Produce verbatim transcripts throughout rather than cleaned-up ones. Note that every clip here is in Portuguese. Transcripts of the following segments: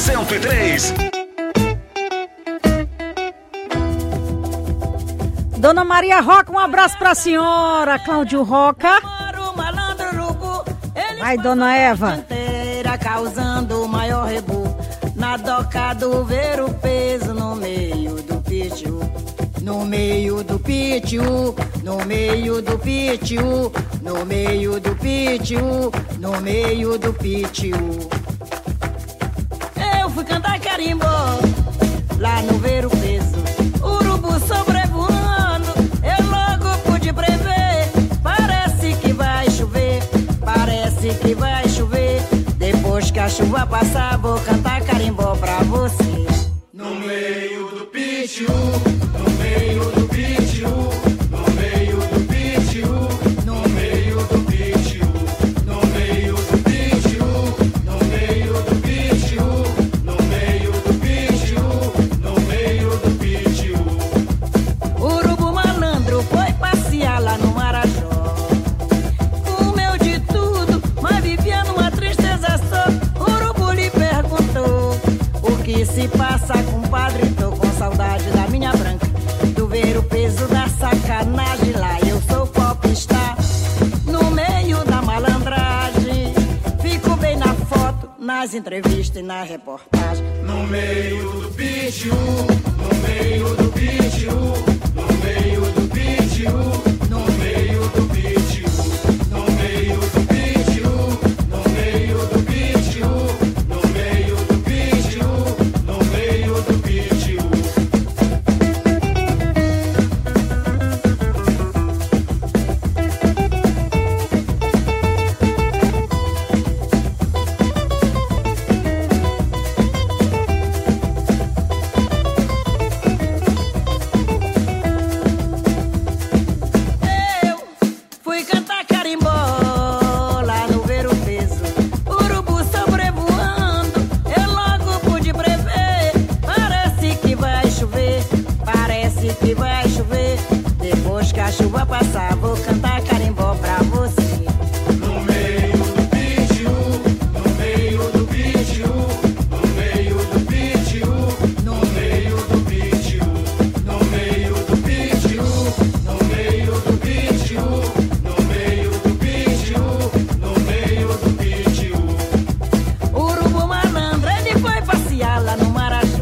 cento e três. Dona Maria Roca, um abraço pra senhora. Cláudio Roca. Vai, Dona Eva. Causando o maior rebu. Na doca do ver o peso no meio do pitiu. No meio do pitiu. No meio do pitiu. No meio do pitiu. No meio do pitiu. Eu fui cantar carimbó lá no ver o peso. Urubu sobrevoando, eu logo pude prever. Parece que vai chover, parece que vai chover. Depois que a chuva passar, vou cantar carimbó pra você. No meio do pitiu, no meio do pitiu, no meio do pitiu, no meio do pitiu, no meio do pitiu, no meio do pitiu, no meio do pitiu, no meio do pitiu. Urubu malandro foi passear lá no Marajó. Comeu de tudo, mas vivia numa tristeza só. Urubu lhe perguntou: o que se passa, compadre? Tô com saudade da minha branca. Tu ver o peso da sacanagem lá. Eu sou popstar no meio da malandragem. Fico bem na foto, nas entrevistas e na reportagem. No meio do pitiu, no meio do pitiu, no meio do pitiu, no meio do pitiu, no meio do pitiu, no meio do pitiu, no meio do pitiu, no meio do pitiu. Eu fui cantar carimbó lá no ver o peso. Urubu sobrevoando, eu logo pude prever. Parece que vai chover, parece que vai chover. Depois que a chuva passar, vou cantar carimbó pra você. No meio do pitiu, no meio do pitiu, no meio do pitiu, no meio do pitiu, no meio do pitiu, no meio do pitiu, no meio do pitiu, no meio do pitiu. Urubu malandro, ele foi passear lá no Marajó.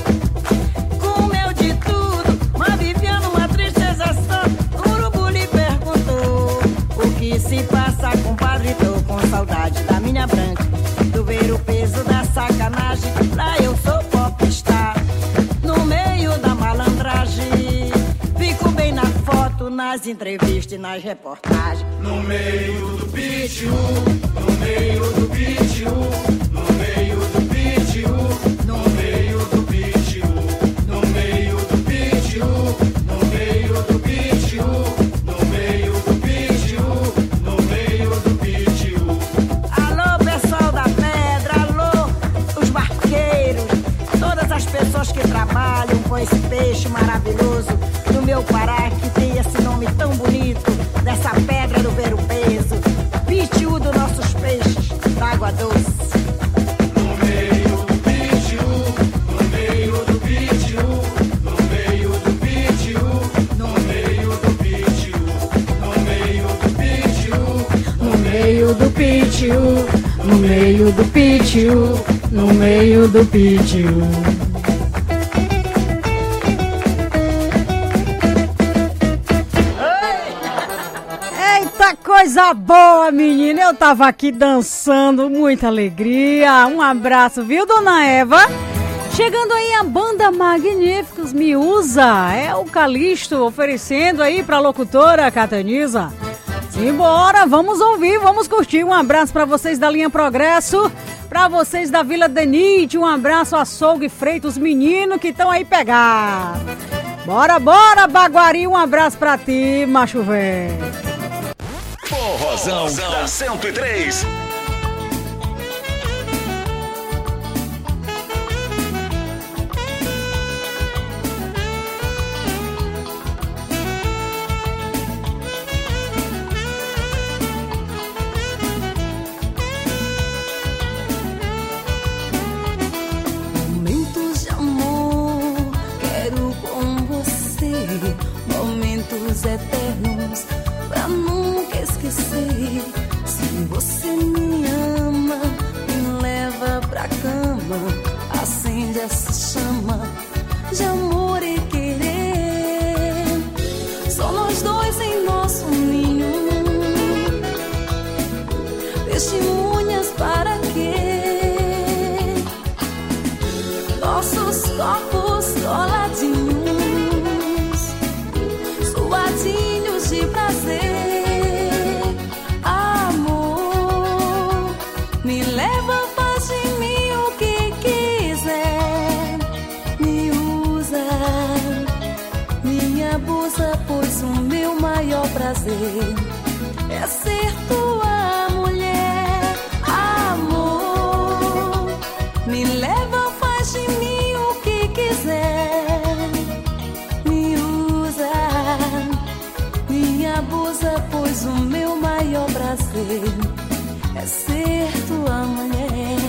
Comeu de tudo, mas vivia numa tristeza só. Urubu lhe perguntou: o que se passa, compadre? Tô com saudade da minha branca. Tu ver o peso da sacanagem. Lá eu sou popstar no meio da malandragem. Fico bem na foto, nas entrevistas e nas reportagens. No meio do pitiu, no meio do pitiu, no meio do pitiu, no meio do pitiu, no meio do pitiu, no meio do pitiu, no meio do pitiu, no meio do pitiu. Alô, pessoal da pedra, alô, os barqueiros, todas as pessoas que trabalham com esse peixe maravilhoso do meu Pará, que tem esse nome tão bonito, dessa pedra do ver o peso, pitiu dos nossos peixes d'água doce. No meio do pitiu, no meio do pitiu, no meio do pitiu, no meio do pitiu, no meio do pitiu, No meio do pitiu, no meio do pitiu, no meio do pitiu. Eita, coisa boa, menina. Eu tava aqui dançando, muita alegria. Um abraço, viu, Dona Eva? Chegando aí a banda Magníficos Me Usa. É o Calixto oferecendo aí pra locutora Cataniza. Simbora, vamos ouvir, vamos curtir. Um abraço pra vocês da linha Progresso, pra vocês da Vila Denite. Um abraço a Açougue Freitas, os meninos que estão aí pegar. Bora, bora, Baguari. Um abraço pra ti, macho velho. Forrozão da cento e três. momentos eternos pra nunca esquecer. Se você me ama, me leva pra cama, acende essa chama de amor e querer. Só nós dois em nosso ninho, testemunhas para quê? Nossos corpos coladinhos, suadinhos de prazer. Amor, me leva, faz de mim o que quiser. Me usa, me abusa, pois o meu maior prazer é ser tua mulher. Amor, me leva, faz de mim o que quiser. Me usa, me abusa, pois o meu maior prazer é ser tua mulher.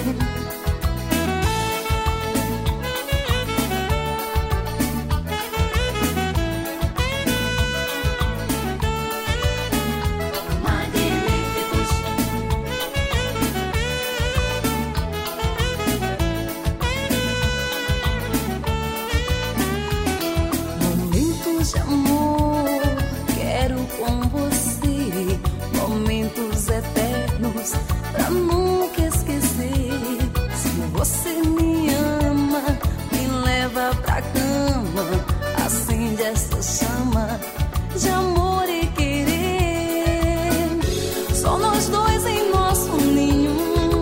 Momentos de amor, quero com você, momentos eternos pra nunca esquecer. Se você me ama, me leva pra cama, acende essa chama de amor e querer. Só nós dois em nosso ninho,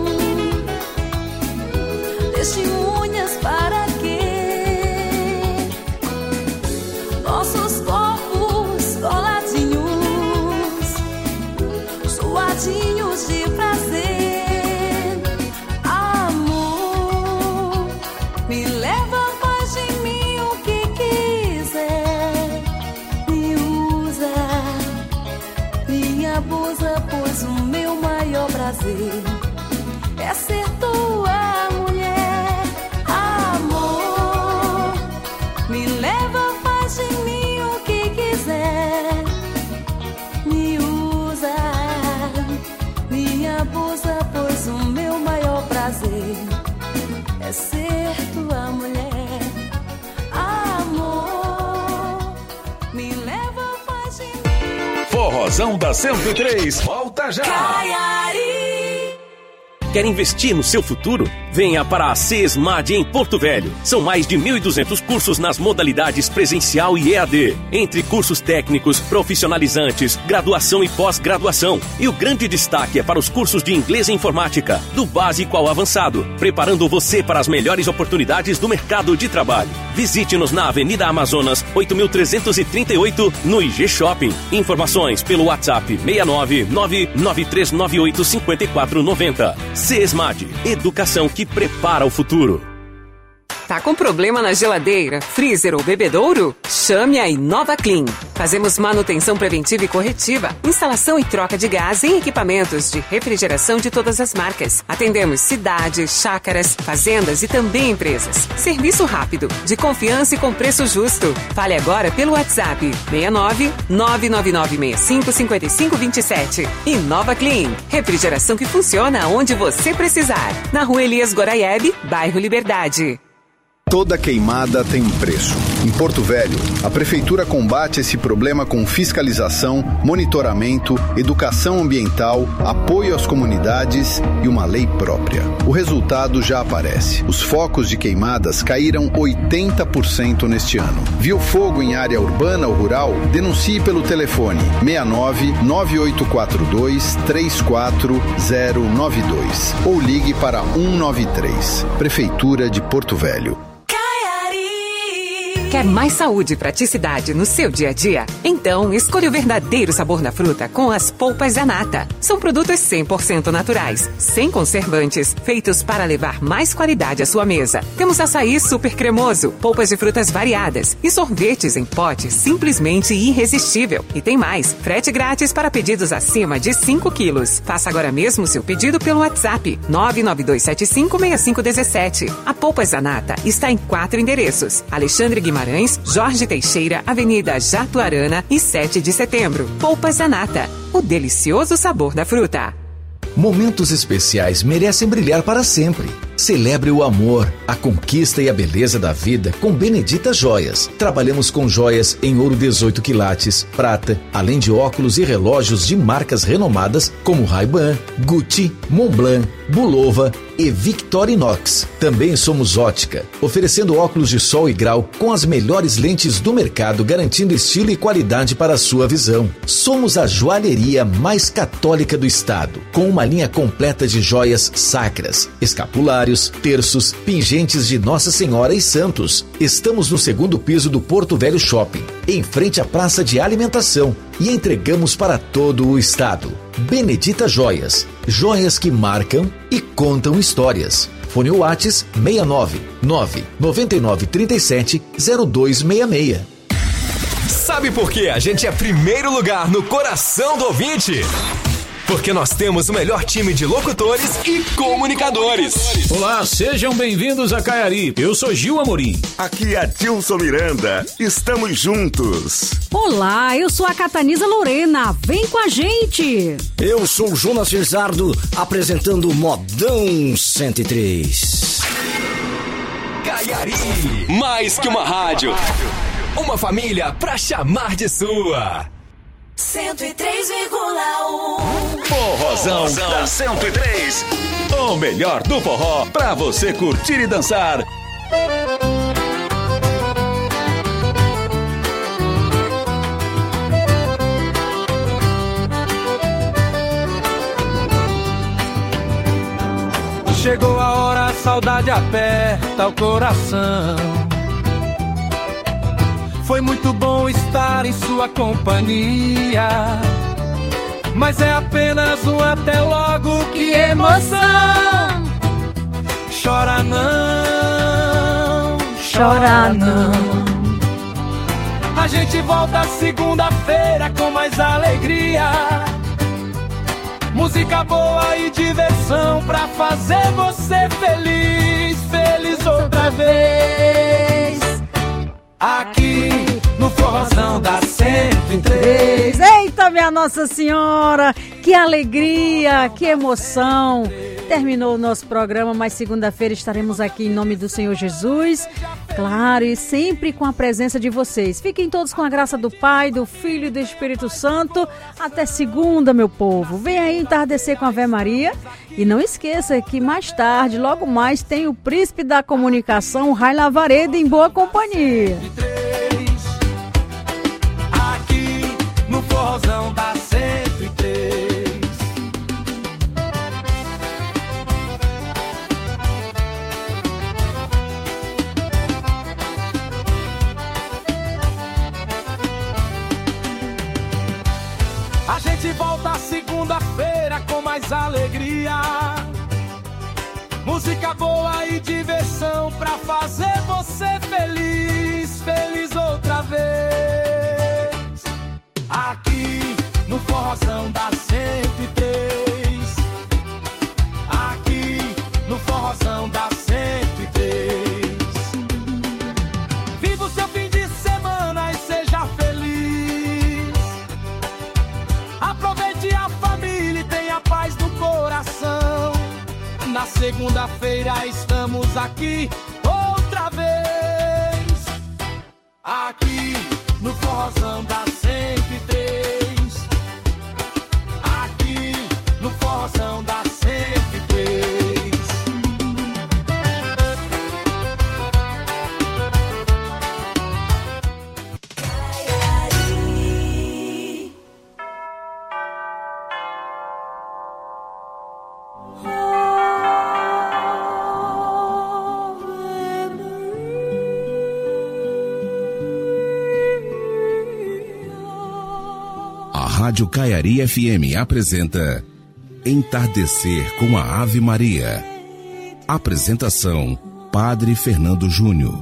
testemunhas para quê? Nossos corpos coladinhos, suadinhos de prazer. Amor, me leva, faz de mim o que quiser. Me usa, me abusa, pois o meu maior prazer é ser tua mulher. Amor, me leva, faz de mim o que quiser. Me usa, me abusa, pois o meu maior prazer é ser tua mulher. Amor, me leva, faz de mim. Forrozão da cento e três, volta já! Quer investir no seu futuro? Venha para a SESMAD em Porto Velho. São mais de mil e duzentos cursos nas modalidades presencial e E A D. Entre cursos técnicos, profissionalizantes, graduação e pós-graduação. E o grande destaque é para os cursos de inglês e informática, do básico ao avançado, preparando você para as melhores oportunidades do mercado de trabalho. Visite-nos na Avenida Amazonas, oito mil trezentos e trinta e oito, no I G Shopping. Informações pelo WhatsApp seis nove nove nove três nove oito cinco quatro nove zero. SESMAD, educação que prepara o futuro. Tá com problema na geladeira, freezer ou bebedouro? Chame a Inova Clean. Fazemos manutenção preventiva e corretiva, instalação e troca de gás em equipamentos de refrigeração de todas as marcas. Atendemos cidades, chácaras, fazendas e também empresas. Serviço rápido, de confiança e com preço justo. Fale agora pelo WhatsApp seis nove nove nove nove seis cinco cinco cinco dois sete. Inova Clean. Refrigeração que funciona onde você precisar. Na Rua Elias Goraieb, bairro Liberdade. Toda queimada tem um preço. Em Porto Velho, a Prefeitura combate esse problema com fiscalização, monitoramento, educação ambiental, apoio às comunidades e uma lei própria. O resultado já aparece. Os focos de queimadas caíram oitenta por cento neste ano. Viu fogo em área urbana ou rural? Denuncie pelo telefone seis nove nove oito quatro dois três quatro zero nove dois ou ligue para um nove três. Prefeitura de Porto Velho. Quer mais saúde e praticidade no seu dia a dia? Então, escolha o verdadeiro sabor da fruta com as polpas Zanata. São produtos cem por cento naturais, sem conservantes, feitos para levar mais qualidade à sua mesa. Temos açaí super cremoso, polpas de frutas variadas e sorvetes em pote simplesmente irresistível. E tem mais, frete grátis para pedidos acima de cinco quilos. Faça agora mesmo seu pedido pelo WhatsApp nove nove dois sete cinco seis cinco um sete. A Polpas Zanata está em quatro endereços. Alexandre Guimarães Guimarães, Jorge Teixeira, Avenida Jatuarana e sete de setembro. Polpas Zanata, o delicioso sabor da fruta. Momentos especiais merecem brilhar para sempre. Celebre o amor, a conquista e a beleza da vida com Benedita Joias. Trabalhamos com joias em ouro dezoito quilates, prata, além de óculos e relógios de marcas renomadas como Ray-Ban, Gucci, Montblanc, Bulova e Victorinox. Também somos ótica, oferecendo óculos de sol e grau com as melhores lentes do mercado, garantindo estilo e qualidade para a sua visão. Somos a joalheria mais católica do estado, com uma linha completa de joias sacras, escapulários, terços, pingentes de Nossa Senhora e santos. Estamos no segundo piso do Porto Velho Shopping, em frente à praça de alimentação, e entregamos para todo o estado. Benedita Joias, joias que marcam e contam histórias. Fone Whats seis nove nove nove nove três sete zero dois seis seis. Sabe por que a gente é primeiro lugar no coração do ouvinte? Porque nós temos o melhor time de locutores e comunicadores. Olá, sejam bem-vindos a Caiari. Eu sou Gil Amorim. Aqui é Dilson Miranda. Estamos juntos. Olá, eu sou a Cataniza Lorena. Vem com a gente. Eu sou o Jonas Lizardo, apresentando o Modão cento e três. Caiari, mais que uma rádio. Uma família pra chamar de sua. cento e três vírgula um. Forrozão da cento e três. O melhor do forró pra você curtir e dançar. Chegou a hora, a saudade aperta o coração. Foi muito bom estar em sua companhia, mas é apenas um até logo, que emoção. Chora não, chora não. A gente volta segunda-feira com mais alegria, música boa e diversão pra fazer você feliz, feliz outra vez. Aqui no Forrozão da cento e três. Eita, minha Nossa Senhora, que alegria, que emoção. Terminou o nosso programa, mas segunda-feira estaremos aqui em nome do Senhor Jesus, claro, e sempre com a presença de vocês. Fiquem todos com a graça do Pai, do Filho e do Espírito Santo. Até segunda, meu povo. Vem aí entardecer com a Ave Maria. E não esqueça que mais tarde, logo mais, tem o Príncipe da Comunicação, Rai Lavareda, em boa companhia. Aqui no Forrozão da cento e três. A gente volta segunda-feira com mais alegria, música boa e diversão pra fazer você feliz, feliz outra vez. Aqui no Forrozão da cento e três. Aqui no Forrozão da cento e três. Viva o seu fim de semana e seja feliz. Aproveite a família e tenha paz no coração. Na segunda-feira estamos aqui outra vez. Aqui no Forrozão da cento e três. Aqui no Forrozão da cento e três. Rádio Caiari F M apresenta Entardecer com a Ave Maria. Apresentação: Padre Fernando Júnior.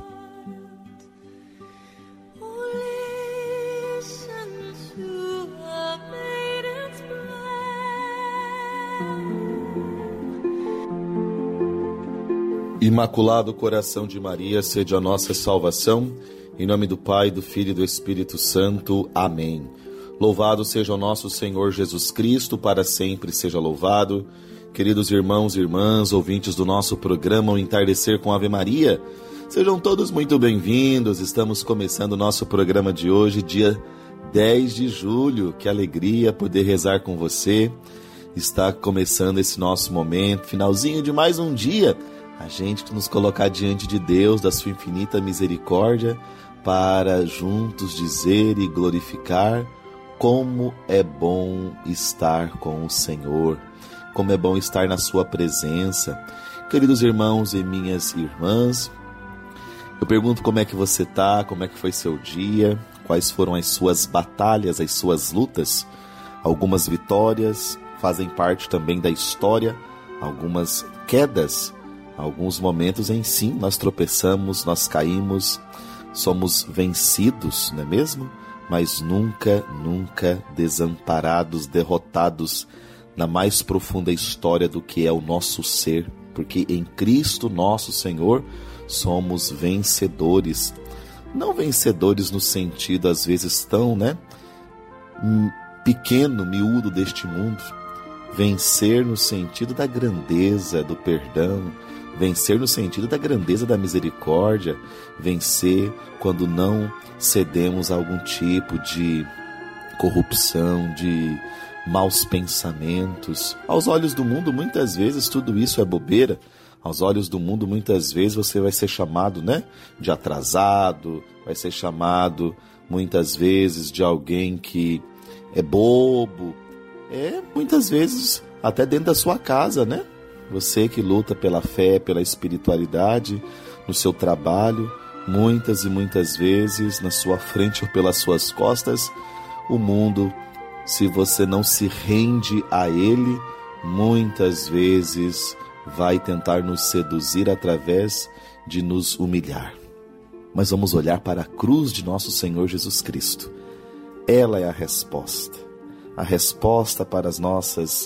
Imaculado Coração de Maria, sede a nossa salvação. Em nome do Pai, do Filho e do Espírito Santo. Amém. Louvado seja o nosso Senhor Jesus Cristo, para sempre seja louvado. Queridos irmãos e irmãs, ouvintes do nosso programa O Entardecer com Ave Maria, sejam todos muito bem-vindos. Estamos começando o nosso programa de hoje, dia dez de julho. Que alegria poder rezar com você. Está começando esse nosso momento, finalzinho de mais um dia, a gente nos colocar diante de Deus, da sua infinita misericórdia, para juntos dizer e glorificar como é bom estar com o Senhor, como é bom estar na sua presença. Queridos irmãos e minhas irmãs, eu pergunto como é que você está, como é que foi seu dia, quais foram as suas batalhas, as suas lutas. Algumas vitórias fazem parte também da história, algumas quedas, alguns momentos em sim nós tropeçamos, nós caímos, somos vencidos, não é mesmo? Mas nunca, nunca desamparados, derrotados na mais profunda história do que é o nosso ser, porque em Cristo nosso Senhor somos vencedores. Não vencedores no sentido às vezes tão, né, pequeno, miúdo deste mundo. Vencer no sentido da grandeza do perdão, vencer no sentido da grandeza da misericórdia, vencer quando não cedemos a algum tipo de corrupção, de maus pensamentos. Aos olhos do mundo, muitas vezes, tudo isso é bobeira. Aos olhos do mundo, muitas vezes, você vai ser chamado, né, de atrasado, vai ser chamado, muitas vezes, de alguém que é bobo. É, muitas vezes, até dentro da sua casa, né? Você que luta pela fé, pela espiritualidade, no seu trabalho, muitas e muitas vezes, na sua frente ou pelas suas costas, o mundo, se você não se rende a ele, muitas vezes vai tentar nos seduzir através de nos humilhar. Mas vamos olhar para a cruz de nosso Senhor Jesus Cristo. Ela é a resposta. A resposta para as nossas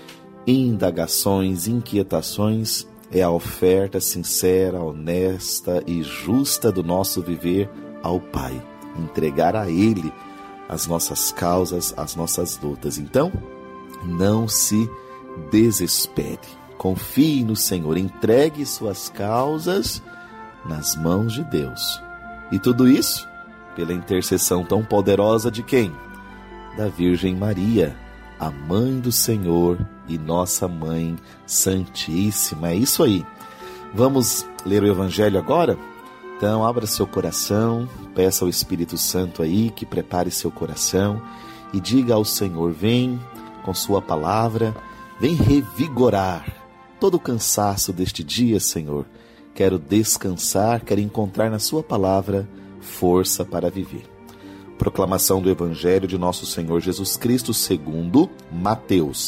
indagações, inquietações, é a oferta sincera, honesta e justa do nosso viver ao Pai. Entregar a Ele as nossas causas, as nossas lutas. Então, não se desespere. Confie no Senhor. Entregue suas causas nas mãos de Deus. E tudo isso pela intercessão tão poderosa de quem? Da Virgem Maria, a Mãe do Senhor e nossa Mãe Santíssima. É isso aí. Vamos ler o Evangelho agora? Então, abra seu coração, peça ao Espírito Santo aí que prepare seu coração e diga ao Senhor: vem com sua palavra, vem revigorar todo o cansaço deste dia, Senhor. Quero descansar, quero encontrar na sua palavra força para viver. Proclamação do Evangelho de nosso Senhor Jesus Cristo segundo Mateus.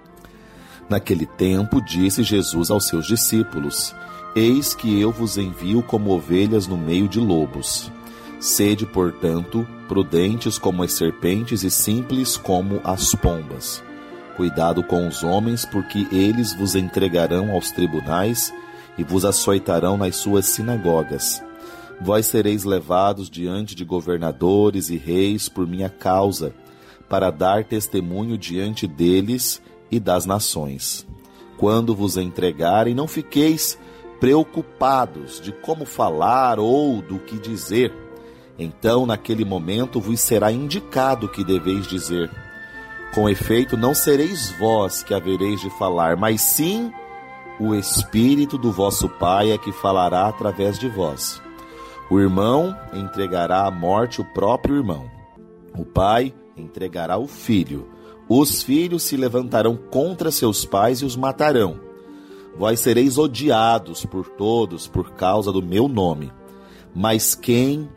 Naquele tempo disse Jesus aos seus discípulos: eis que eu vos envio como ovelhas no meio de lobos. Sede, portanto, prudentes como as serpentes e simples como as pombas. Cuidado com os homens, porque eles vos entregarão aos tribunais e vos açoitarão nas suas sinagogas. Vós sereis levados diante de governadores e reis por minha causa, para dar testemunho diante deles e das nações. Quando vos entregarem, não fiqueis preocupados de como falar ou do que dizer. Então, naquele momento, vos será indicado o que deveis dizer. Com efeito, não sereis vós que havereis de falar, mas sim o Espírito do vosso Pai é que falará através de vós. O irmão entregará à morte o próprio irmão. O pai entregará o filho. Os filhos se levantarão contra seus pais e os matarão. Vós sereis odiados por todos por causa do meu nome. Mas quem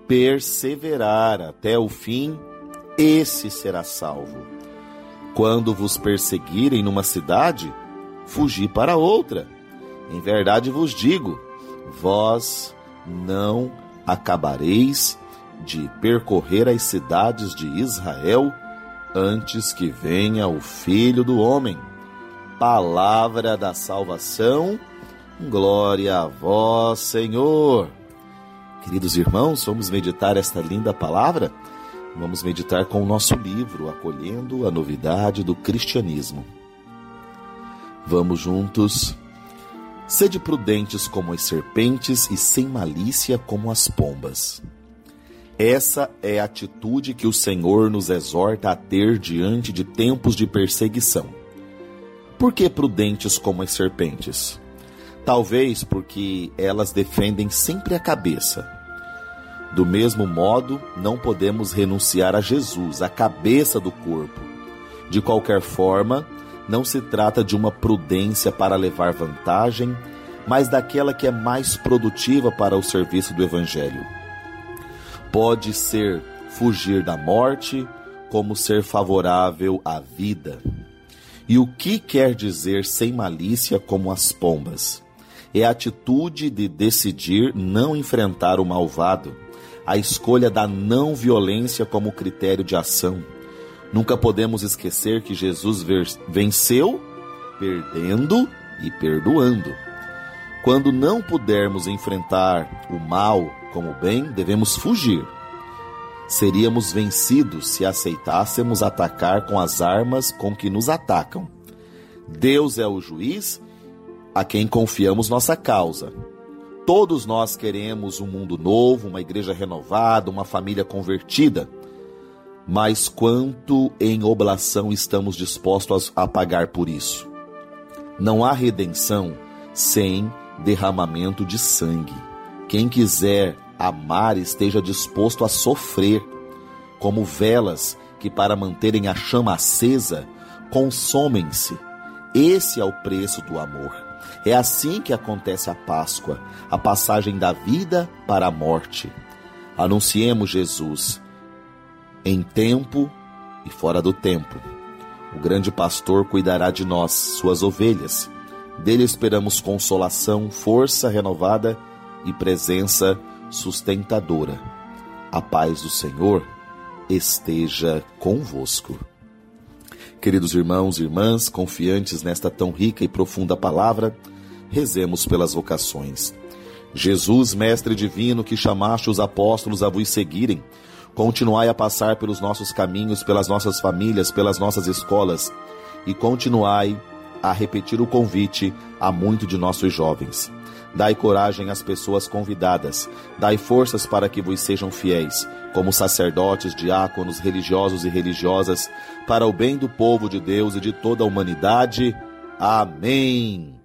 perseverar até o fim, esse será salvo. Quando vos perseguirem numa cidade, fugi para outra. Em verdade vos digo, vós não acabareis de percorrer as cidades de Israel antes que venha o Filho do Homem. Palavra da salvação, glória a vós, Senhor. Queridos irmãos, vamos meditar esta linda palavra? Vamos meditar com o nosso livro, Acolhendo a Novidade do Cristianismo. Vamos juntos. Sede prudentes como as serpentes e sem malícia como as pombas. Essa é a atitude que o Senhor nos exorta a ter diante de tempos de perseguição. Por que prudentes como as serpentes? Talvez porque elas defendem sempre a cabeça. Do mesmo modo, não podemos renunciar a Jesus, a cabeça do corpo. De qualquer forma, não se trata de uma prudência para levar vantagem, mas daquela que é mais produtiva para o serviço do Evangelho. Pode ser fugir da morte, como ser favorável à vida. E o que quer dizer sem malícia como as pombas? É a atitude de decidir não enfrentar o malvado, a escolha da não violência como critério de ação. Nunca podemos esquecer que Jesus venceu perdendo e perdoando. Quando não pudermos enfrentar o mal como o bem, devemos fugir. Seríamos vencidos se aceitássemos atacar com as armas com que nos atacam. Deus é o juiz a quem confiamos nossa causa. Todos nós queremos um mundo novo, uma igreja renovada, uma família convertida. Mas quanto em oblação estamos dispostos a pagar por isso? Não há redenção sem derramamento de sangue. Quem quiser amar esteja disposto a sofrer, como velas que para manterem a chama acesa, consomem-se. Esse é o preço do amor. É assim que acontece a Páscoa, a passagem da vida para a morte. Anunciemos Jesus em tempo e fora do tempo. O grande pastor cuidará de nós, suas ovelhas. Dele esperamos consolação, força renovada e presença sustentadora. A paz do Senhor esteja convosco. Queridos irmãos e irmãs, confiantes nesta tão rica e profunda palavra, rezemos pelas vocações. Jesus, Mestre Divino, que chamaste os apóstolos a vos seguirem, continuai a passar pelos nossos caminhos, pelas nossas famílias, pelas nossas escolas, e continuai a repetir o convite a muitos de nossos jovens. Dai coragem às pessoas convidadas, dai forças para que vos sejam fiéis, como sacerdotes, diáconos, religiosos e religiosas, para o bem do povo de Deus e de toda a humanidade. Amém.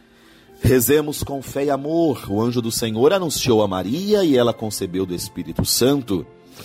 Rezemos com fé e amor. O anjo do Senhor anunciou a Maria e ela concebeu do Espírito Santo.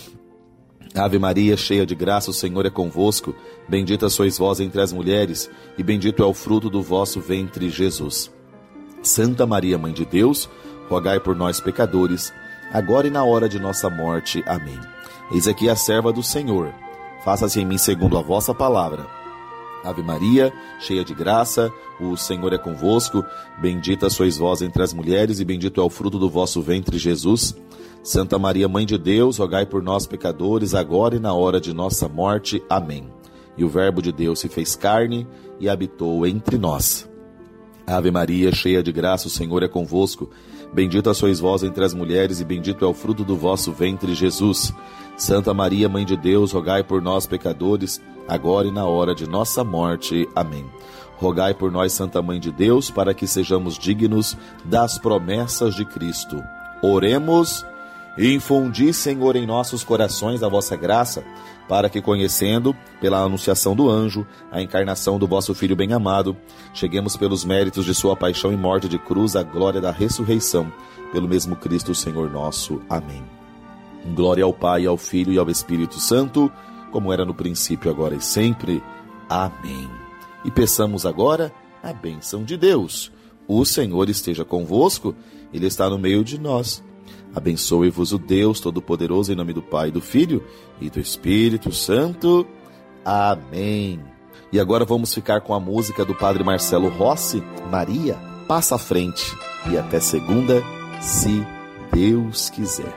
Ave Maria, cheia de graça, o Senhor é convosco. Bendita sois vós entre as mulheres, e bendito é o fruto do vosso ventre, Jesus. Santa Maria, Mãe de Deus, rogai por nós, pecadores, agora e na hora de nossa morte. Amém. Eis aqui a serva do Senhor. Faça-se em mim segundo a vossa palavra. Ave Maria, cheia de graça, o Senhor é convosco. Bendita sois vós entre as mulheres, e bendito é o fruto do vosso ventre, Jesus. Santa Maria, Mãe de Deus, rogai por nós, pecadores, agora e na hora de nossa morte. Amém. E o Verbo de Deus se fez carne e habitou entre nós. Ave Maria, cheia de graça, o Senhor é convosco. Bendita sois vós entre as mulheres, e bendito é o fruto do vosso ventre, Jesus. Santa Maria, Mãe de Deus, rogai por nós, pecadores, agora e na hora de nossa morte. Amém. Rogai por nós, Santa Mãe de Deus, para que sejamos dignos das promessas de Cristo. Oremos. Infundi, Senhor, em nossos corações a vossa graça, para que, conhecendo, pela anunciação do anjo, a encarnação do vosso Filho bem-amado, cheguemos pelos méritos de sua paixão e morte de cruz à glória da ressurreição, pelo mesmo Cristo, Senhor nosso. Amém. Glória ao Pai, ao Filho e ao Espírito Santo, como era no princípio, agora e sempre. Amém. E peçamos agora a bênção de Deus. O Senhor esteja convosco, Ele está no meio de nós. Abençoe-vos o Deus Todo-Poderoso, em nome do Pai, do Filho e do Espírito Santo. Amém. E agora vamos ficar com a música do Padre Marcelo Rossi, Maria, passa à frente. E até segunda, se Deus quiser.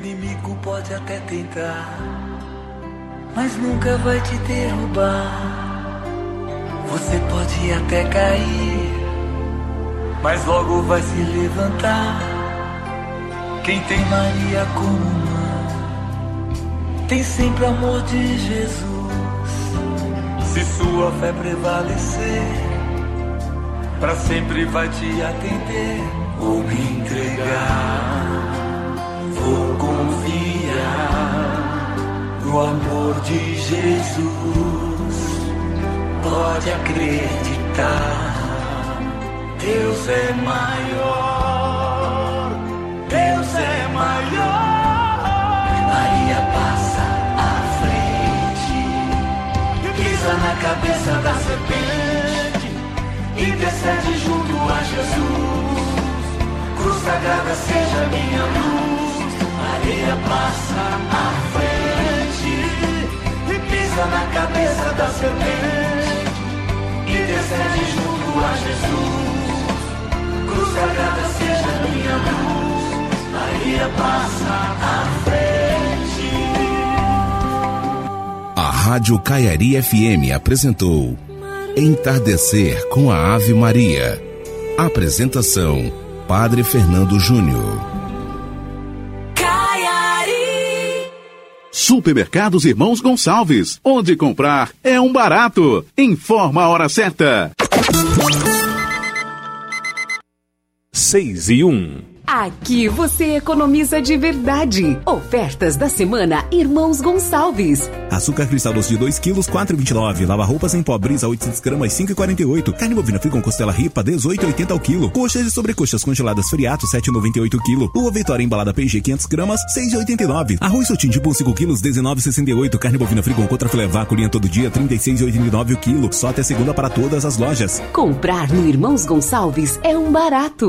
inimigo pode até tentar, mas nunca vai te derrubar. Você pode até cair, mas logo vai se levantar. Quem tem Maria como mãe, tem sempre amor de Jesus. Se sua fé prevalecer, pra sempre vai te atender. Vou me entregar, vou confiar no amor de Jesus. Pode acreditar, Deus é maior, Deus é maior. Maria passa à frente, pisa na cabeça da serpente, intercede junto a Jesus. Cruz sagrada seja minha luz. Maria passa à frente e pisa na cabeça da serpente, intercede junto a Jesus. Cruz sagrada seja minha luz. Maria passa à frente. A Rádio Caiari F M apresentou Entardecer com a Ave Maria. Apresentação: Padre Fernando Júnior. Caiari. Supermercados Irmãos Gonçalves, onde comprar é um barato. Informa a hora certa. Seis e um. Aqui você economiza de verdade. Ofertas da semana Irmãos Gonçalves. Açúcar cristal doce de dois quilos, quatro e vinte e nove. Lava roupas em pó Brisa, oitocentos gramas, cinco e quarenta e oito. Carne bovina fria com costela ripa, dezoito e oitenta ao quilo. Coxas e sobrecoxas congeladas Friato, sete e noventa e oito o quilo. Uva Vitória embalada P G, quinhentos gramas, seis e oitenta e nove. Arroz Sotim de pão cinco quilos, dezenove e sessenta e oito. Carne bovina fria com contrafilé vácuo linha todo dia, trinta e seis e oitenta e nove o quilo. Só até segunda para todas as lojas. Comprar no Irmãos Gonçalves é um barato.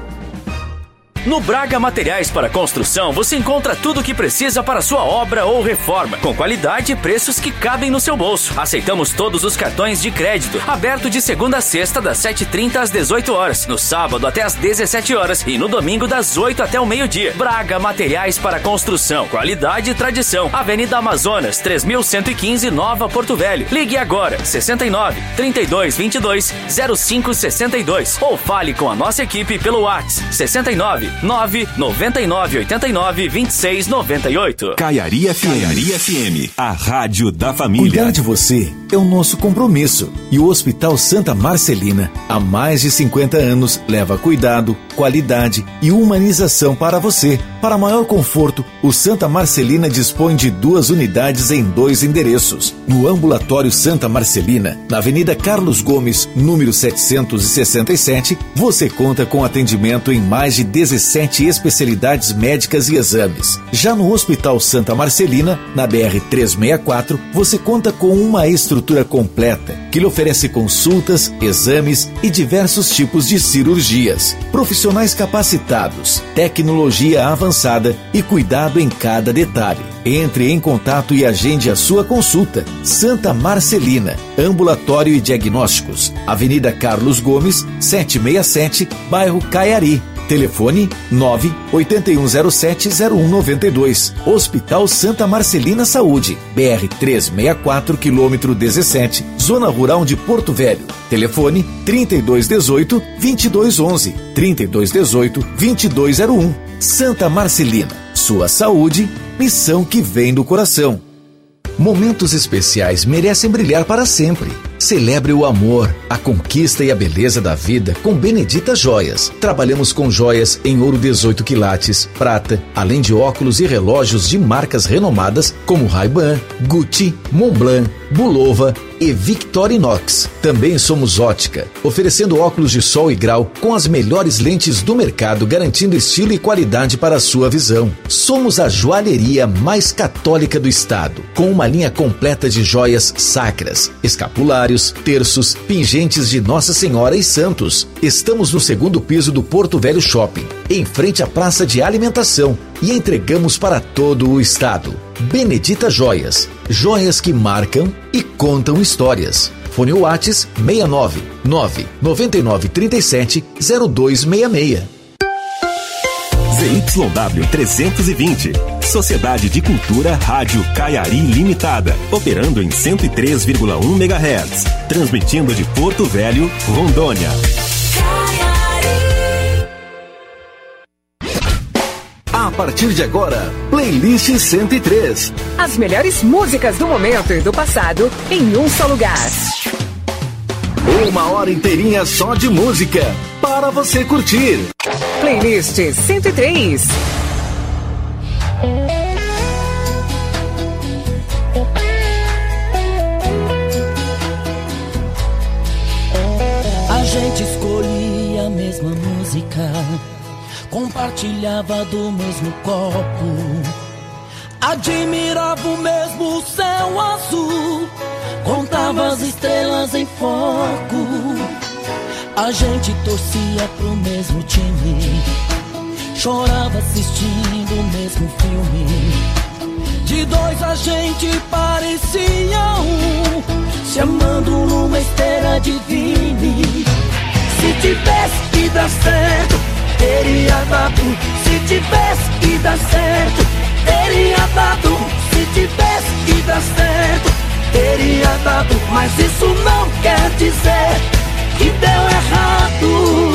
No Braga Materiais para Construção, você encontra tudo o que precisa para sua obra ou reforma, com qualidade e preços que cabem no seu bolso. Aceitamos todos os cartões de crédito, aberto de segunda a sexta, das sete e trinta às dezoito horas, no sábado até às dezessete horas e no domingo das oito até o meio-dia. Braga Materiais para Construção, qualidade e tradição. Avenida Amazonas, três mil cento e quinze, Nova Porto Velho. Ligue agora, sessenta e nove, trinta e dois, vinte e dois, zero cinco sessenta e dois, ou fale com a nossa equipe pelo WhatsApp, sessenta e nove, nove noventa e nove, oitenta e nove, vinte e seis, noventa e oito. Caiari F M. Caiari F M, a rádio da família. Cuidar de você é o nosso compromisso. E o Hospital Santa Marcelina, há mais de cinquenta anos, leva cuidado, qualidade e humanização para você. Para maior conforto, o Santa Marcelina dispõe de duas unidades em dois endereços. No Ambulatório Santa Marcelina, na Avenida Carlos Gomes, número setecentos e sessenta e sete, você conta com atendimento em mais de dezessete especialidades médicas e exames. Já no Hospital Santa Marcelina, na B R trezentos e sessenta e quatro, você conta com uma estrutura completa, que lhe oferece consultas, exames e diversos tipos de cirurgias. Profissionais capacitados, tecnologia avançada e cuidado em cada detalhe. Entre em contato e agende a sua consulta. Santa Marcelina, Ambulatório e Diagnósticos, Avenida Carlos Gomes, setecentos e sessenta e sete, bairro Caiari. Telefone nove oito um zero sete zero um nove dois. Hospital Santa Marcelina Saúde, B R trezentos e sessenta e quatro, quilômetro dezessete, Zona Rural de Porto Velho. Telefone trinta e dois dezoito, vinte e dois onze, trinta e dois dezoito, vinte e dois zero um. Santa Marcelina, sua saúde, missão que vem do coração. Momentos especiais merecem brilhar para sempre. Celebre o amor, a conquista e a beleza da vida com Benedita Joias. Trabalhamos com joias em ouro dezoito quilates, prata, além de óculos e relógios de marcas renomadas como Ray-Ban, Gucci, Montblanc, Bulova e Victorinox. Também somos ótica, oferecendo óculos de sol e grau com as melhores lentes do mercado, garantindo estilo e qualidade para a sua visão. Somos a joalheria mais católica do estado, com uma linha completa de joias sacras, escapulários, terços, pingentes de Nossa Senhora e santos. Estamos no segundo piso do Porto Velho Shopping, em frente à praça de alimentação, e entregamos para todo o estado. Benedita Joias, joias que marcam e contam histórias. Fone Whats seis nove nove nove nove três sete zero dois seis seis. Z Y W trezentos e vinte. Sociedade de Cultura Rádio Caiari Limitada, operando em cento e três vírgula um megahertz, transmitindo de Porto Velho, Rondônia. A partir de agora, Playlist cento e três. As melhores músicas do momento e do passado em um só lugar. Uma hora inteirinha só de música para você curtir. Playlist cento e três. A gente escolhia a mesma música, compartilhava do mesmo copo, admirava o mesmo céu azul, contava as estrelas em foco. A gente torcia pro mesmo time, chorava assistindo o mesmo filme. De dois a gente parecia um, se amando numa esteira divina. Se tivesse que dar certo, teria dado. Se tivesse que dar certo, teria dado. Se tivesse que dar certo, teria dado. Mas isso não quer dizer que deu errado.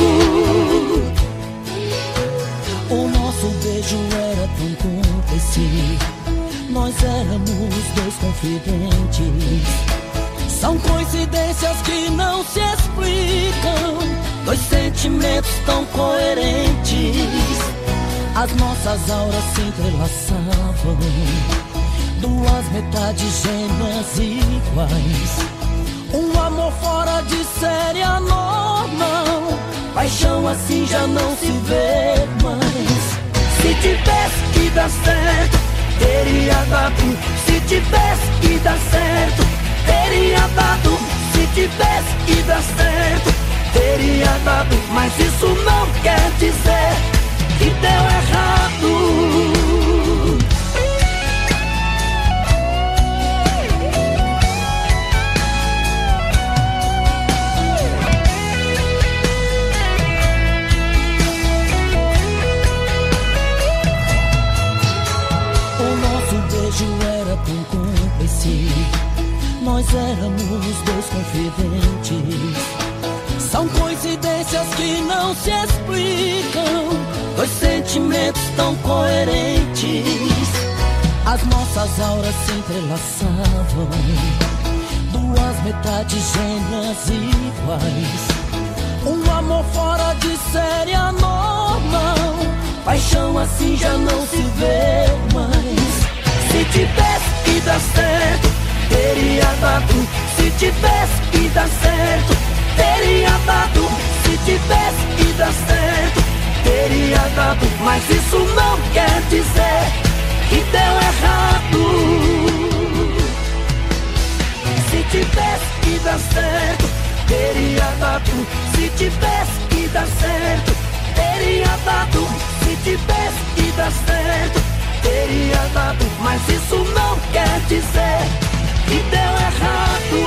O nosso beijo era tão cúmplice, nós éramos dois confidentes. São coincidências que não se explicam, dois sentimentos tão coerentes. As nossas auras se entrelaçavam, duas metades gêmeas iguais. Um amor fora de série anormal, paixão assim já não se vê mais. Se tivesse que dar certo, teria dado. Se tivesse que dar certo, teria dado. Se tivesse que dar certo, teria dado. Mas isso não quer dizer que deu errado. Era tão cúmplice, nós éramos dois confidentes. São coincidências que não se explicam, dois sentimentos tão coerentes. As nossas auras se entrelaçavam, duas metades gêmeas iguais. Um amor fora de série anormal, paixão assim já não se vê mais. Se tivesse que dar certo, teria dado. Se tivesse que dar certo, teria dado. Se tivesse que dar certo, teria dado. Mas isso não quer dizer que deu errado. Se tivesse que dar certo, teria dado. Se tivesse que dar certo, teria dado. Se tivesse que dar certo, teria dado. Mas isso não quer dizer que deu errado.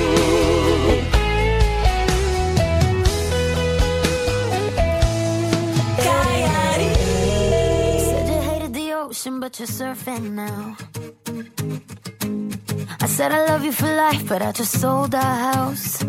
Caiari. Said you hated the ocean, but you're surfing now. I said I love you for life, but I just sold our house.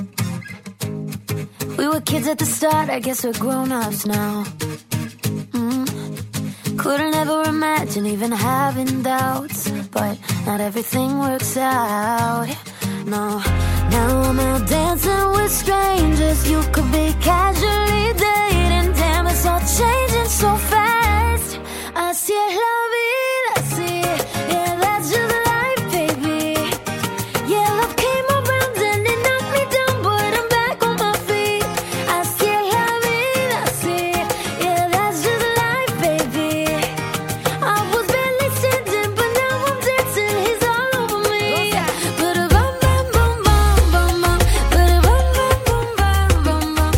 We were kids at the start, I guess we're grown-ups now. Mm. Couldn't ever imagine even having doubts, but not everything works out. No, now I'm out dancing with strangers. You could be casually dating. Damn, it's all changing so fast. Así es la vida, así. Yeah, that's just life, baby. Yeah, love came around and it knocked me down, but I'm back on my feet. Así es la vida, así. Yeah, that's just life, baby. I was barely sitting, but now I'm dancing. He's all over me. But a bum bum bum bum bum bum. But a bum bum bum bum bum bum.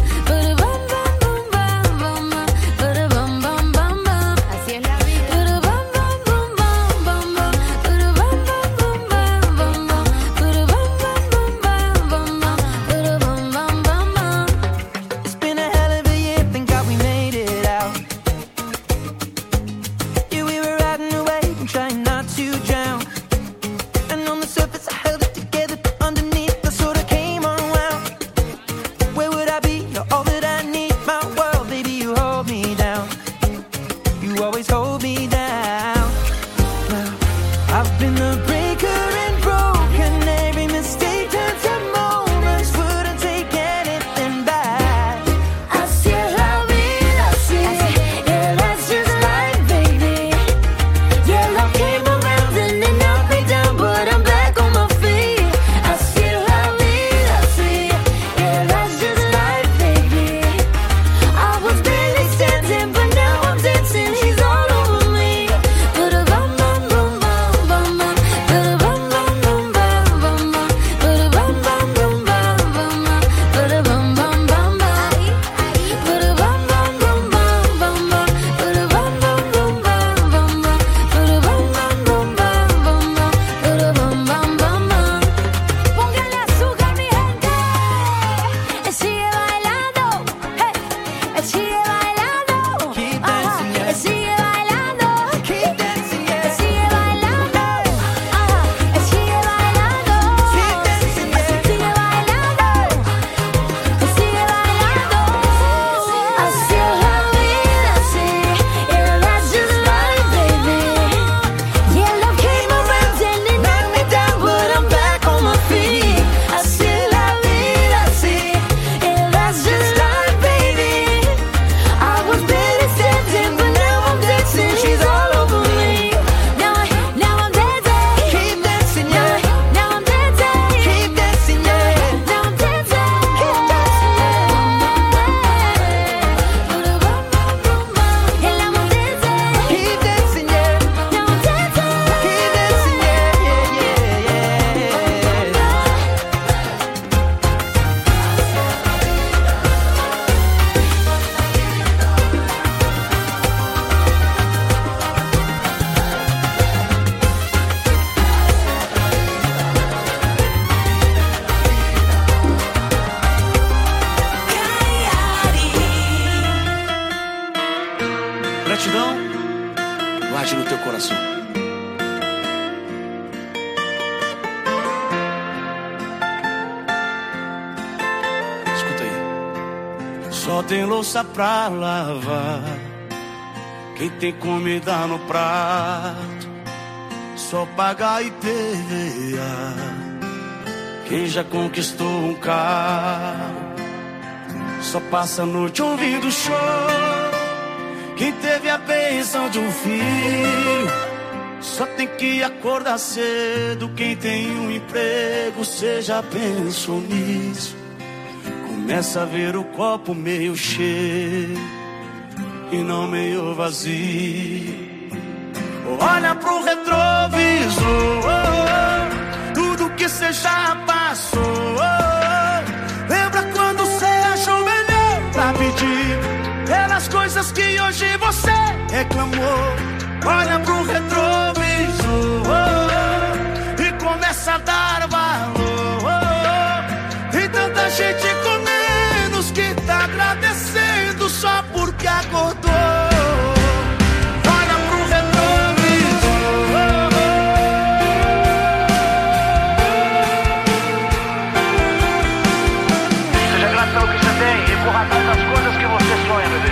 gratidão guarde no teu coração. Escuta aí. Só tem louça pra lavar, quem tem comida no prato, só paga I P V A, quem já conquistou um carro, só passa a noite ouvindo show, quem teve a bênção de um filho, só tem que acordar cedo, quem tem um emprego, cê já pensou nisso, começa a ver o copo meio cheio e não meio vazio. Olha pro retrovisor, tudo que cê já passou, lembra quando cê achou melhor pra pedir pelas coisas que hoje você reclamou. Olha pro retrovisor e começa a dar valor. Tem tanta gente com menos que tá agradecendo só porque acordou. Olha pro retrovisor. Seja grato pelo que você tem e corra atrás das coisas que você sonha, bebê.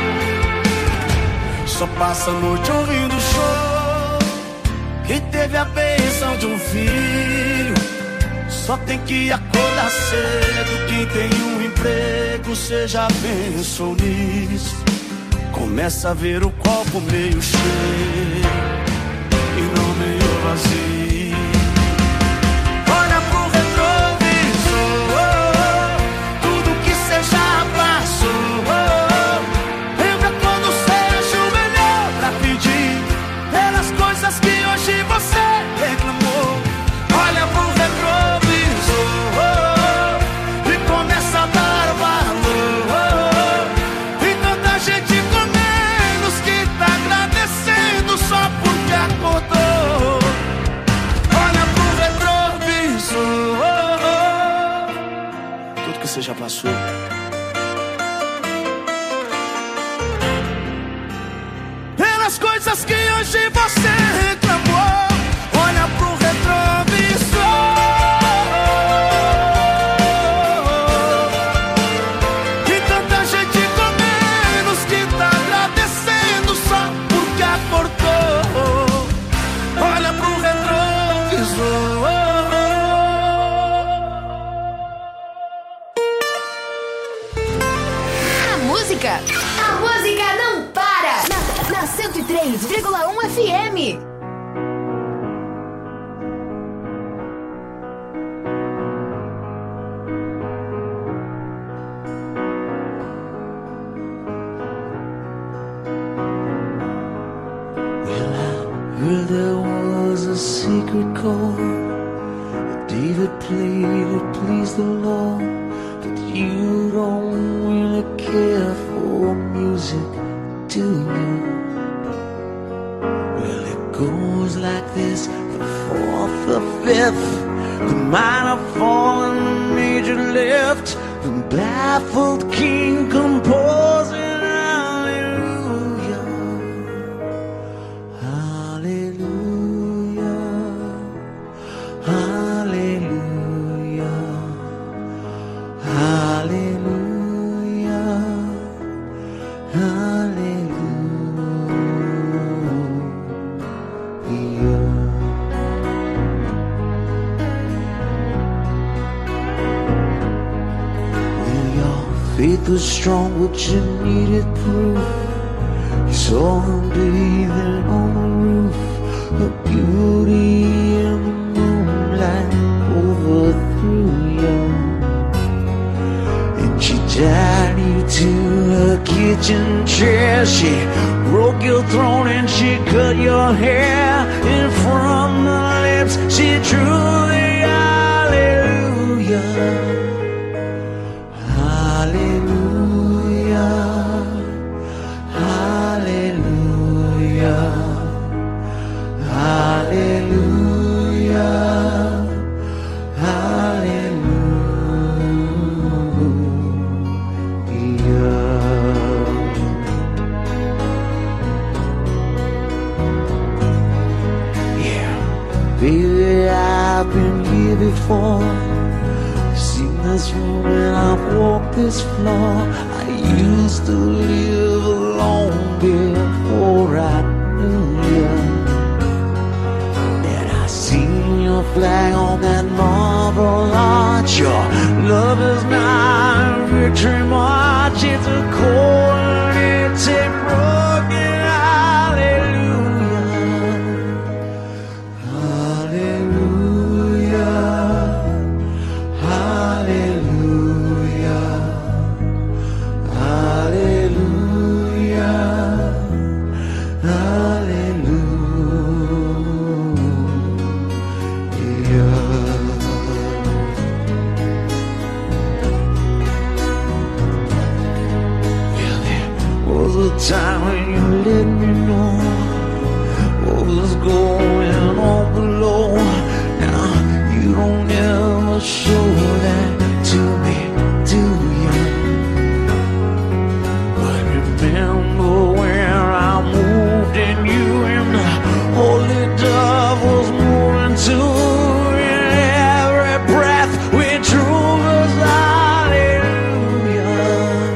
Só passa a noite ouvindo show, quem teve a bênção de um filho, só tem que acordar cedo, quem tem um emprego, cê já pensou nisso, começa a ver o copo meio cheio e não meio vazio. Olha pro retrovisor, tudo que cê já passou, lembra quando cê achou melhor pra pedir pelas coisas que hoje você reclamou. Olha pro retrovisor e começa a dar valor. Tem tanta gente com menos que tá agradecendo só porque acordou. Olha pro retrovisor, tudo que você já passou, pelas coisas que hoje você reclamou. Olha pro retrovisor, tem tanta gente com menos que tá agradecendo só porque acordou. Olha pro retrovisor. A música, a música não para. Na, na cento e três vírgula um F M. Well, there was a secret chord that David played to please the Lord, but you don't really care for music, do you? Well, it goes like this: the fourth, the fifth, the minor fall and the major lift, the baffled king composing hallelujah, hallelujah, hallelujah, hallelujah, faith was strong, but you needed proof. You saw her bathing on the roof, her beauty in the moonlight overthrew you, and she tied you to her kitchen chair. She broke your throne and she cut your hair, and from the lips she drew the hallelujah. here before. Seen this when I walk this floor. I used to live alone before I knew you. And I seen your flag on that marble arch. Your love is my victory march. It's a chord, it's a broken time when you let me know what was going on below. Now you don't ever show that to me, do you? But remember where I moved and you and the holy dove was moving too. And every breath we drew was hallelujah.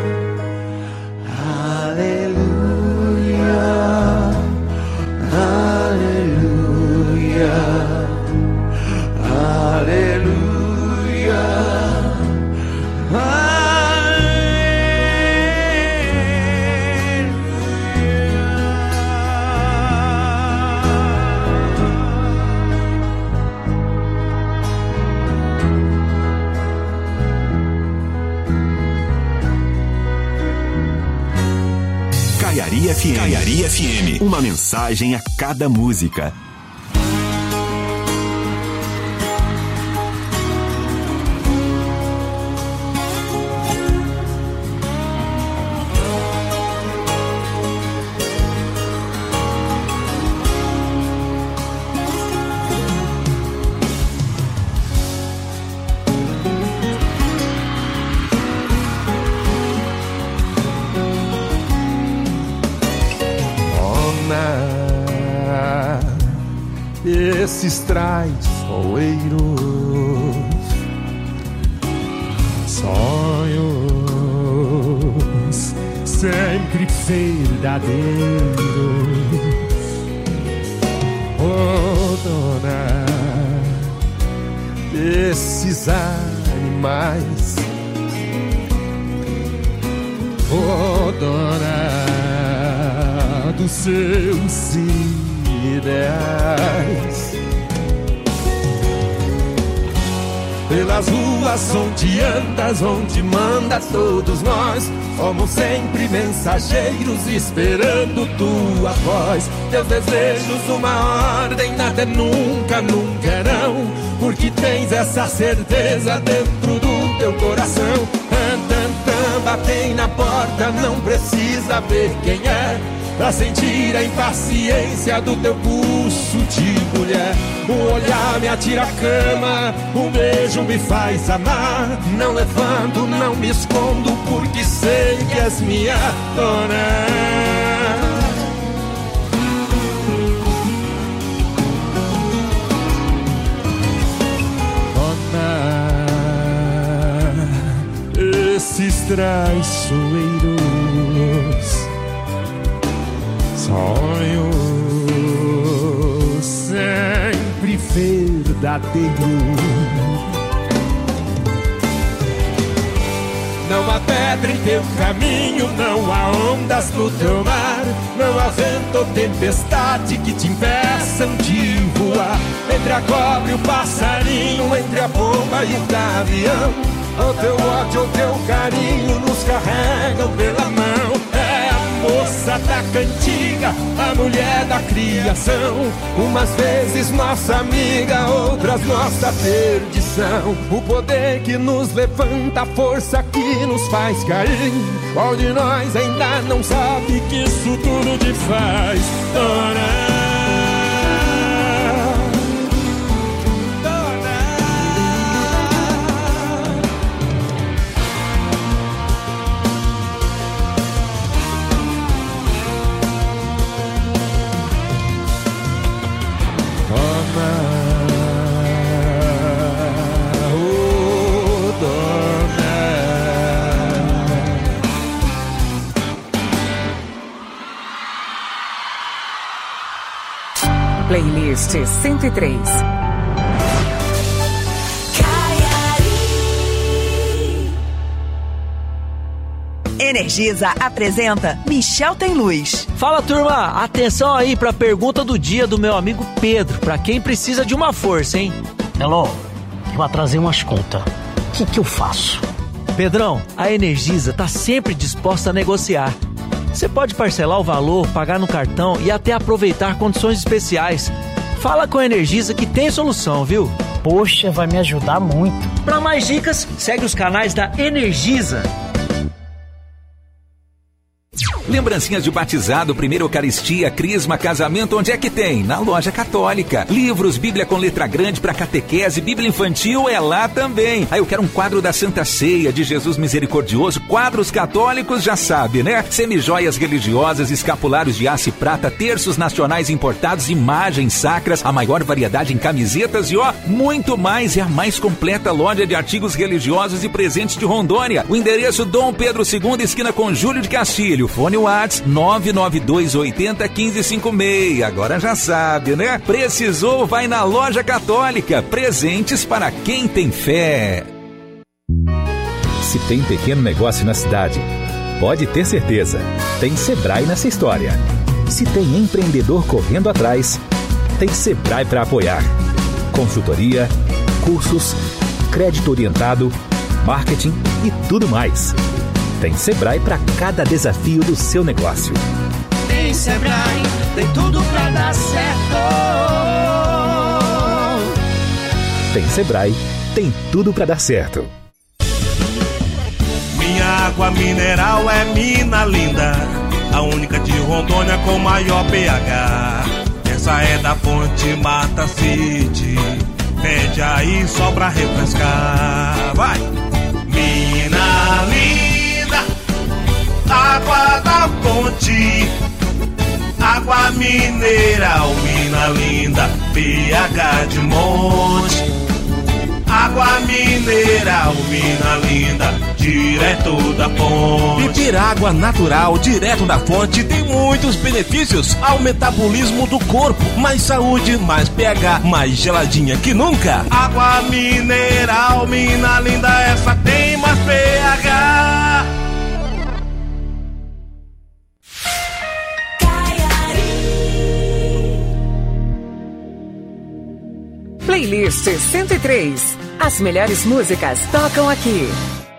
Caiari F M. Caiari F M. Uma mensagem a cada música. Esses traiçoeiros sonhos sempre verdadeiros, oh dona desses animais, oh dona dos seus ideais. Pelas ruas onde andas, onde mandas, todos nós somos sempre mensageiros esperando tua voz. Teus desejos uma ordem, nada é nunca, nunca é não, porque tens essa certeza dentro do teu coração. Tantan, batem na porta, não precisa ver quem é pra sentir a impaciência do teu pulso de mulher. O olhar me atira a cama, o beijo me faz amar. Não levanto, não me escondo, porque sei que és minha dona. Dona, esses traiçoeiros sonhos sempre verdadeiros. Não há pedra em teu caminho, não há ondas no teu mar, não há vento ou tempestade que te impeçam de voar. Entre a cobra e o passarinho, entre a pomba e o gavião, o teu ódio, o teu carinho nos carregam pela mão. É a moça da cantiga, a mulher da criação, umas vezes nossa amiga, outras nossa perdição. O poder que nos levanta, a força que nos faz cair. Qual de nós ainda não sabe que isso tudo te faz, dona? Playlist cento e três. Energisa apresenta Michel Tem Luz. Fala, turma, atenção aí pra pergunta do dia do meu amigo Pedro, pra quem precisa de uma força, hein? Hello, eu atrasei umas contas. O que que eu faço? Pedrão, a Energisa tá sempre disposta a negociar. Você pode parcelar o valor, pagar no cartão e até aproveitar condições especiais. Fala com a Energisa que tem solução, viu? Poxa, vai me ajudar muito. Pra mais dicas, segue os canais da Energisa. Lembrancinhas de batizado, primeira Eucaristia, crisma, casamento, onde é que tem? Na Loja Católica. Livros, Bíblia com letra grande para catequese, Bíblia infantil é lá também. Aí eu quero um quadro da Santa Ceia, de Jesus Misericordioso, quadros católicos, já sabe, né? Semijoias religiosas, escapulários de aço e prata, terços nacionais importados, imagens sacras, a maior variedade em camisetas e ó, muito mais. É a mais completa loja de artigos religiosos e presentes de Rondônia. O endereço Dom Pedro segundo, esquina com Júlio de Castilho. Fone WhatsApp nove nove dois oito zero um cinco cinco seis. Agora já sabe, né? Precisou, vai na Loja Católica. Presentes para quem tem fé. Se tem pequeno negócio na cidade, pode ter certeza, tem Sebrae nessa história. Se tem empreendedor correndo atrás, tem Sebrae para apoiar. Consultoria, cursos, crédito orientado, marketing e tudo mais. Tem Sebrae para cada desafio do seu negócio. Tem Sebrae, tem tudo pra dar certo. Tem Sebrae, tem tudo para dar certo. Minha água mineral é mina linda, a única de Rondônia com maior pH. Essa é da fonte Mata City, pede aí só pra refrescar. Vai! Mina linda, água da fonte, água mineral, mina linda, pH de monte. Água mineral, mina linda, direto da fonte. Beber água natural, direto da fonte, tem muitos benefícios ao metabolismo do corpo. Mais saúde, mais pH, mais geladinha que nunca. Água mineral, mina linda, essa tem mais pH. Playlist cento e três. As melhores músicas tocam aqui.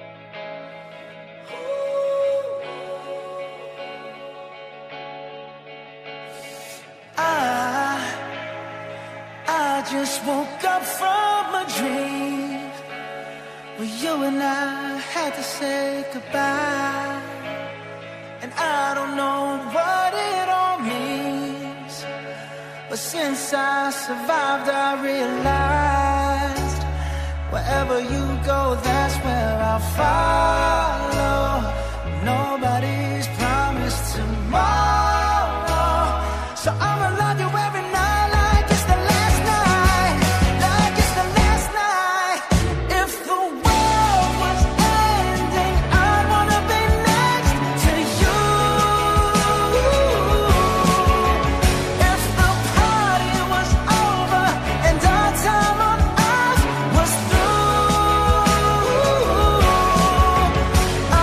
I, I just woke up from a dream where you and I had to say goodbye. And I don't know what it all means, but since I survived, I realized wherever you go, that's where I'll follow. Nobody's promised tomorrow, so I'ma love you every night like it's the last night, like it's the last night. If the world was ending, I'd wanna be next to you. If the party was over and our time on earth was through, I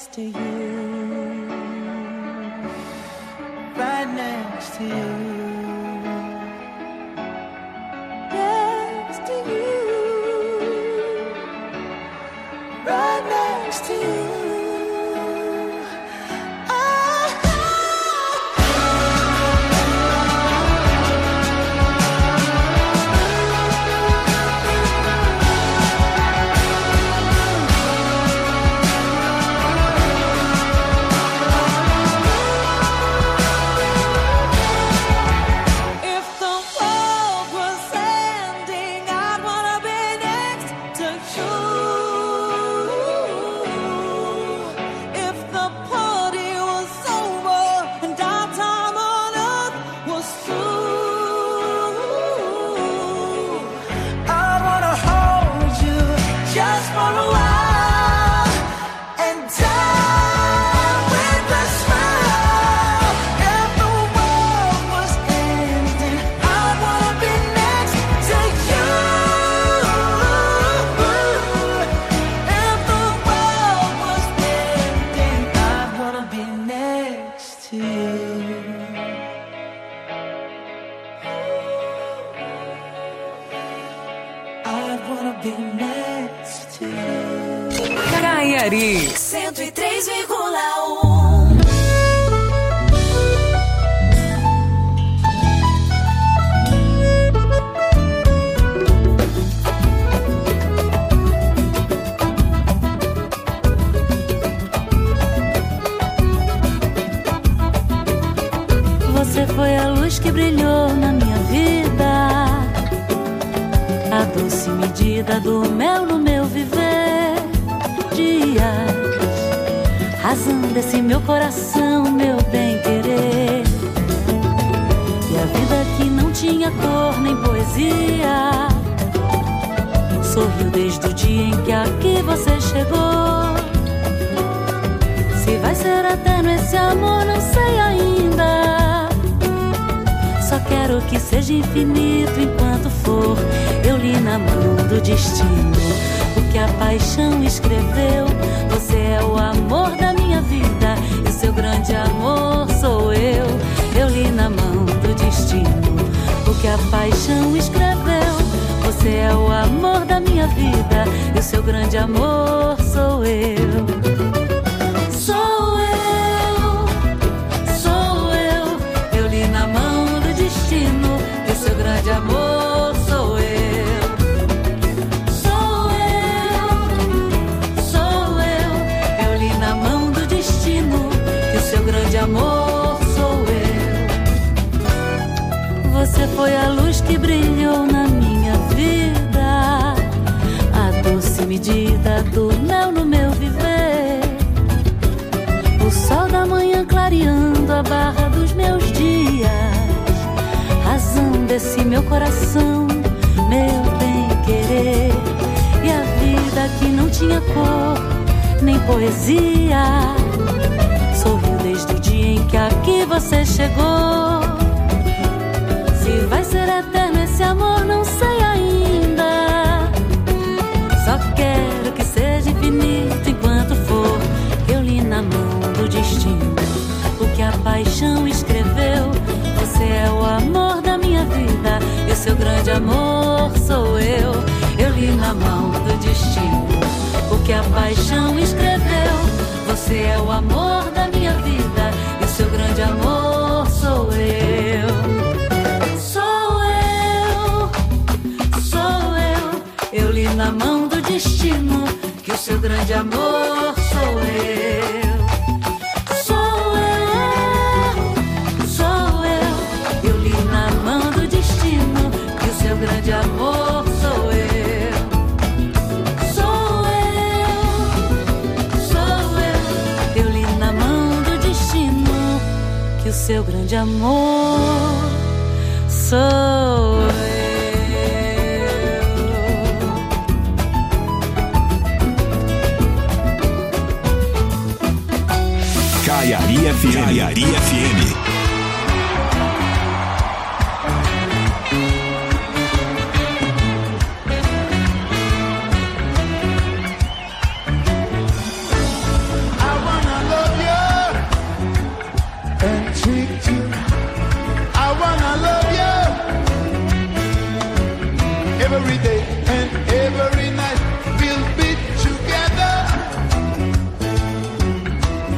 next to you, right next to you, next to you, right next to you. cento e três vírgula um. Você foi a luz que brilhou na minha vida, a doce medida do mel no meu viver. Dias, razão desse meu coração, meu bem-querer. E a vida que não tinha cor nem poesia sorriu desde o dia em que aqui você chegou. Se vai ser eterno esse amor, não sei ainda. Só quero que seja infinito enquanto for. Eu li na mão do destino o que a paixão escreveu. Você é o amor da minha vida e seu grande amor sou eu. Eu li na mão do destino o que a paixão escreveu. Você é o amor da minha vida e o seu grande amor sou eu. Sou eu, sou eu. Eu li na mão do destino que o seu grande amor sou eu. Grande amor sou eu. Você foi a luz que brilhou na minha vida, a doce medida do mel no meu viver. O sol da manhã clareando a barra dos meus dias, razão desse meu coração, meu bem-querer. E a vida que não tinha cor nem poesia sorriu desde o dia em que aqui você chegou. Se vai ser eterno esse amor, não sei ainda. Só quero que seja infinito enquanto for. Eu li na mão do destino o que a paixão escreveu. Você é o amor da minha vida e o seu grande amor sou eu. Eu li na mão do destino o que a paixão escreveu. Você é o amor da minha vida e o seu grande amor sou eu. Sou eu, sou eu. Eu li na mão do destino que o seu grande amor sou eu. Sou eu, sou eu. Eu li na mão do destino que o seu grande amor sou eu. O seu grande amor sou eu. Caiari F M. Caiari F M. I wanna every day and every